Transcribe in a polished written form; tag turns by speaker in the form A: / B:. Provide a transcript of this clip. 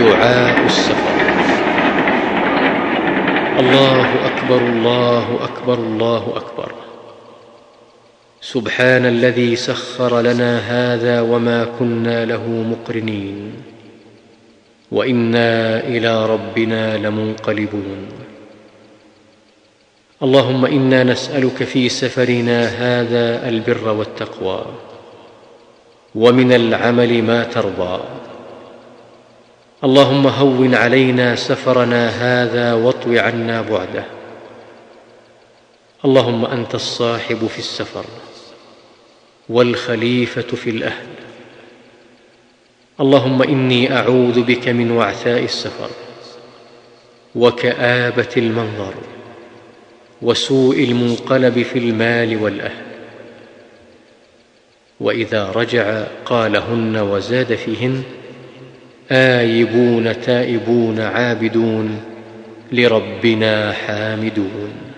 A: دعاء السفر. الله أكبر الله أكبر الله أكبر. سبحان الذي سخر لنا هذا وما كنا له مقرنين وإنا إلى ربنا لمنقلبون. اللهم إنا نسألك في سفرنا هذا البر والتقوى ومن العمل ما ترضى. اللهم هون علينا سفرنا هذا واطو عنا بعده. اللهم أنت الصاحب في السفر والخليفة في الأهل. اللهم إني أعوذ بك من وعثاء السفر وكآبة المنظر وسوء المنقلب في المال والأهل. وإذا رجع قالهن وزاد فيهن: آيبون تائبون عابدون لربنا حامدون.